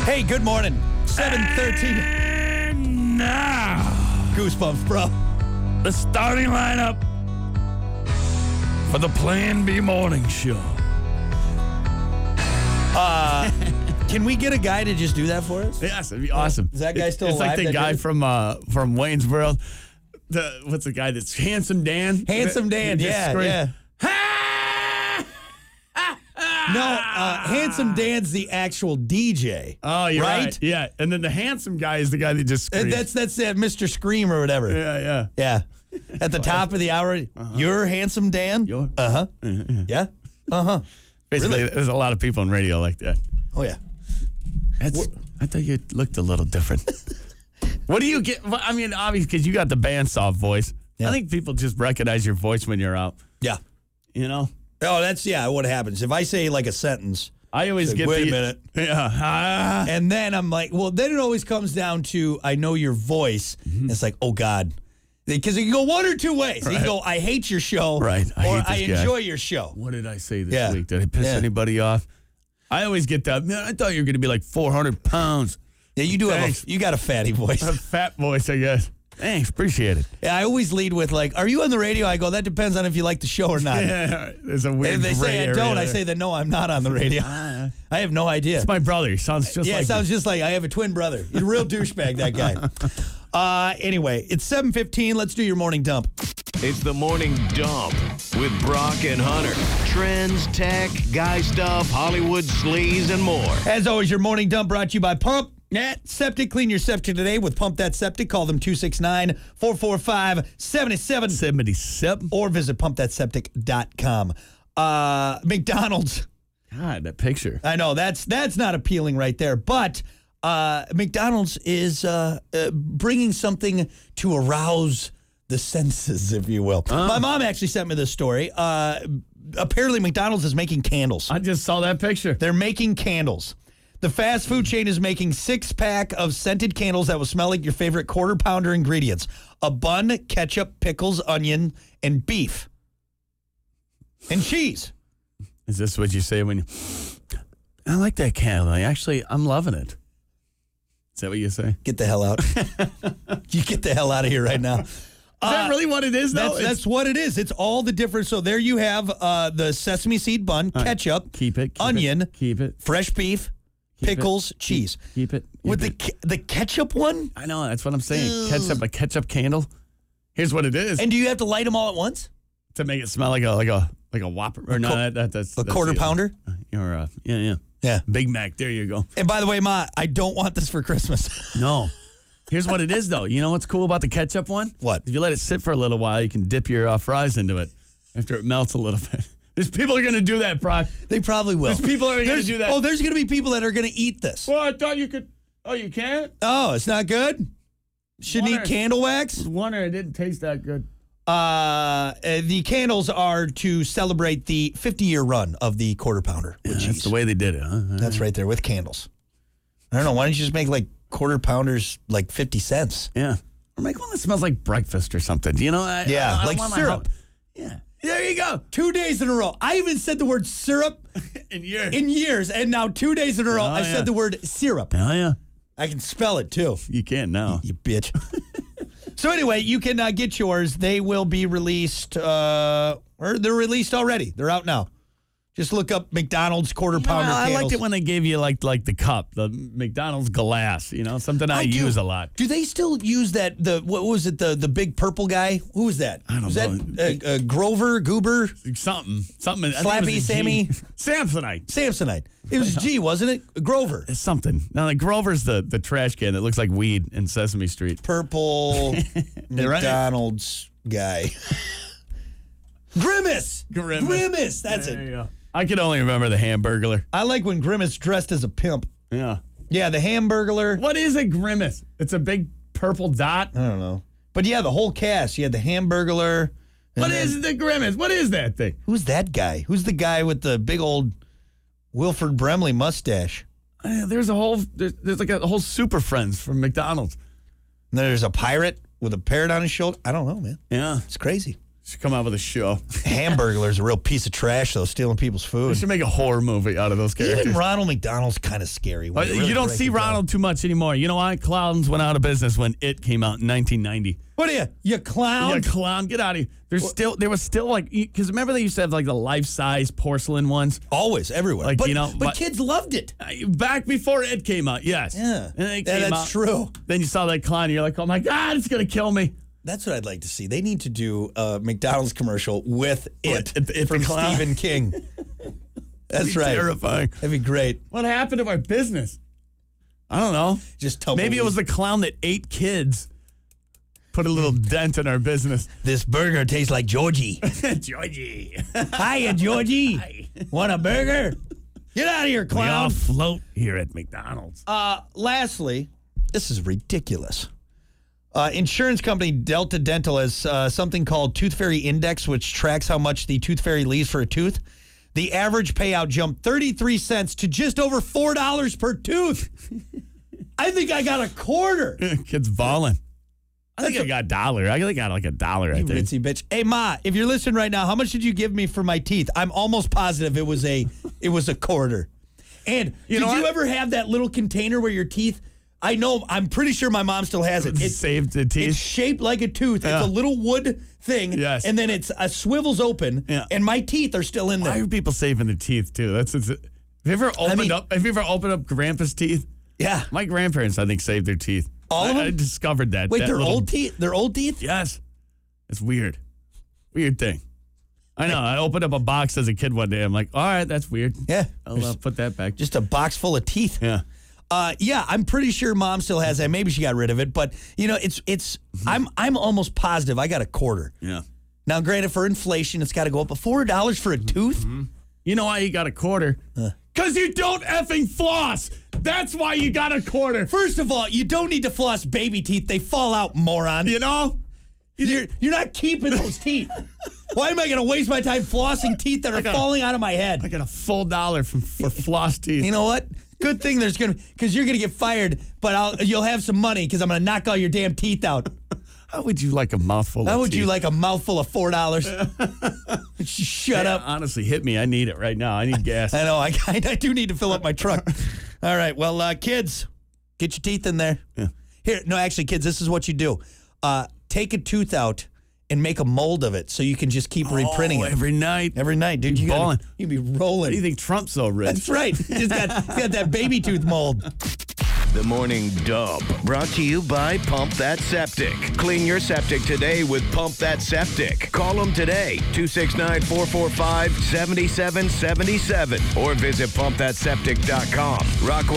Hey, good morning. 7:13. And now, Goosebumps, bro. the starting lineup for the Plan B morning show. Can we get a guy to just do that for us? Yes, it'd be awesome. Is that guy still It's alive? like the that guy dude? from Waynesboro. What's the guy that's Handsome Dan? Handsome Dan, He just yeah, screams, yeah. "Ha!" No, Handsome Dan's the actual DJ. Oh, you're right. right. Yeah, and then the handsome guy is the guy that just screams. That's Mr. Scream or whatever. yeah. Yeah. At the top of the hour, you're Handsome Dan? You're- Uh-huh. Yeah? Uh-huh. Basically, Really? there's a lot of people in radio like that. Oh, yeah. I thought you looked a little different. What do you get? I mean, obviously, because you got the bandsaw voice. Yeah. I think people just recognize your voice when you're out. Yeah. You know? Oh, that's, what happens. If I say, like, a sentence, I always like, get wait the... a minute. Yeah. And then I'm like, well, then it always comes down to I know your voice. It's like, oh, God. Because it can go one or two ways. You can go, I hate your show. Right. I Or hate I this guy. enjoy your show. What did I say this Yeah. week? Did I piss Yeah. anybody off? I always get that. Man, I thought you were going to be like 400 pounds. Yeah, you do Thanks. you got a fatty voice. A fat voice, I guess. Thanks. Appreciate it. Yeah, I always lead with like, are you on the radio? I go, that depends on if you like the show or not. Yeah. There's a weird If they gray say I area don't, I there. say that no, I'm not on the radio. I have no idea. It's my brother. He sounds just Yeah, like it sounds just like I have a twin brother. He's a real douchebag, that guy. Anyway, it's 7:15. Let's do your morning dump. It's the Morning Dump with Brock and Hunter. Trends, tech, guy stuff, Hollywood sleaze, and more. As always, your morning dump brought to you by Pump That Septic. Clean your septic today with Pump That Septic. Call them 269-445-77 77. or visit pumpthatseptic.com. McDonald's. God, that picture. I know that's not appealing right there, but McDonald's is bringing something to arouse the senses, if you will. My mom actually sent me this story. Apparently, McDonald's is making candles. I just saw that picture. They're making candles. The fast food chain is making 6-pack of scented candles that will smell like your favorite quarter-pounder ingredients: a bun, ketchup, pickles, onion, and beef. And cheese. Is this what you say when you... I like that candle. I'm loving it. Is that what you say? Get the hell out. You get the hell out of here right now. Is that really what it is, though? That's what it is. It's all the different. So there you have the sesame seed bun, ketchup, Keep it. onion, Keep it. fresh beef, pickles, cheese. Keep it. With the ketchup one? I know. That's what I'm saying. A ketchup candle. Here's what it is. And do you have to light them all at once? To make it smell like a Whopper. Or no, that's A quarter pounder? Or yeah. Yeah. Big Mac. There you go. And by the way, Ma, I don't want this for Christmas. No. Here's what it is, though. You know what's cool about the ketchup one? What? If you let it sit for a little while, you can dip your fries into it after it melts a little bit. There's people are going to do that, Brock. They probably will. There's people are going to do that. Oh, there's going to be people that are going to eat this. Well, I thought you could. Oh, you can't? Oh, it's not good? Shouldn't eat Water. candle wax? Wonder it didn't taste that good. The candles are to celebrate the 50-year run of the quarter pounder with cheese. That's the way they did it, huh? That's right there with candles. I don't know. Why don't you just make like quarter pounders like 50 cents? Yeah. Or make one that smells like breakfast or something. You know? I don't like want my syrup. Yeah. There you go. 2 days in a row. I even said the word syrup In years. in years, and now 2 days in a row I yeah. said the word syrup. Oh, yeah. I can spell it too. You can now. You bitch. So anyway, you can get yours. They will be released, or they're released already. They're out now. Just look up McDonald's quarter pounder I candles. liked it when they gave you like the cup, the McDonald's glass, something I do. use a lot. Do they still use that? What was it? The big purple guy? Who was that? I don't was know. that Grover, Goober, Something. I think it Slappy, was a G. Sammy? Samsonite. Samsonite? It was G, wasn't it? Grover. It's something. Now, like Grover's the trash can that looks like weed in Sesame Street. Purple McDonald's guy. Grimace. Grimace. That's There it. you go. I can only remember the Hamburglar. I like when Grimace dressed as a pimp. Yeah. Yeah, the Hamburglar. What is a grimace? It's a big purple dot. I don't know. But yeah, the whole cast. You had the Hamburglar. What is the grimace? What is that thing? Who's that guy? Who's the guy with the big old Wilford Brimley mustache? There's like a whole Super Friends from McDonald's. And there's a pirate with a parrot on his shoulder. I don't know, man. Yeah. It's crazy. Should come out with a show. Hamburglar's a real piece of trash, though, stealing people's We food. should make a horror movie out of those characters. Even Ronald McDonald's kind of scary. when really You don't break see it down. Ronald too much anymore. You know why? Clowns went out of business when It came out in 1990. What are you? You clown? Yeah, clown, get out of here. There was still like, because remember they used to have like the life-size porcelain ones? Always, everywhere. Like, but, but kids loved it. Back before It came out, yes. Yeah. And then it Yeah, came that's out. true. Then you saw that clown, and you're like, oh my God, it's going to kill me. That's what I'd like to see. They need to do a McDonald's commercial with it It from the clown. Stephen King. That's right. Terrifying. That'd be great. What happened to our business? I don't know. Just tumbleweed. Maybe it was the clown that ate kids. Put a little dent in our business. This burger tastes like Georgie. Georgie. Hiya, Georgie. Want a burger? Get out of here, We all clown. float here at McDonald's. Lastly, this is ridiculous. Insurance company Delta Dental has something called Tooth Fairy Index, which tracks how much the Tooth Fairy leaves for a tooth. The average payout jumped 33 cents to just over $4 per tooth. I think I got a quarter. Kid's balling. I think I got $1. I think I got like $1, I You think. ritzy bitch. Hey, Ma, if you're listening right now, how much did you give me for my teeth? I'm almost positive it was a quarter. And did know you what? ever have that little container where your teeth... I'm pretty sure my mom still has it. Saved the teeth. It's shaped like a tooth. Yeah. It's a little wood thing. Yes. And then it's swivels open. Yeah. And my teeth are still in Why there. are people saving their teeth too? Have you ever opened up Grandpa's teeth? Yeah. My grandparents, I think, saved their teeth. All of I them? discovered that. Wait, that they're little- old teeth? They're old teeth? Yes. It's weird. Weird thing. I know. I opened up a box as a kid one day. I'm like, all right, that's weird. Yeah. I'll put that back. Just a box full of teeth. Yeah. Yeah, I'm pretty sure Mom still has that. Maybe she got rid of it, but it's. I'm almost positive I got a quarter. Yeah. Now, granted, for inflation, it's got to go up. But $4 for a tooth? You know why you got a quarter? Because you don't effing floss. That's why you got a quarter. First of all, you don't need to floss baby teeth. They fall out, moron. You know? You're not keeping those teeth. Why am I going to waste my time flossing teeth that are falling out of my head? I got a full $1 for floss teeth. You know what? Good thing because you're going to get fired, but you'll have some money because I'm going to knock all your damn teeth out. How would you like a mouthful of How would teeth? you like a mouthful of $4? Shut Hey, up. Honestly, hit me. I need it right now. I need gas. I know. I do need to fill up my truck. All right. Well, kids, get your teeth in there. Yeah. Here, no, actually, kids, this is what you do. Take a tooth out and make a mold of it so you can just keep reprinting it. Every night. Every night, dude. You balling. you'd be rolling. What do you think Trump's so rich? That's right. He's got that baby tooth mold. The Morning Dub, brought to you by Pump That Septic. Clean your septic today with Pump That Septic. Call them today, 269-445-7777, or visit pumpthatseptic.com. Rock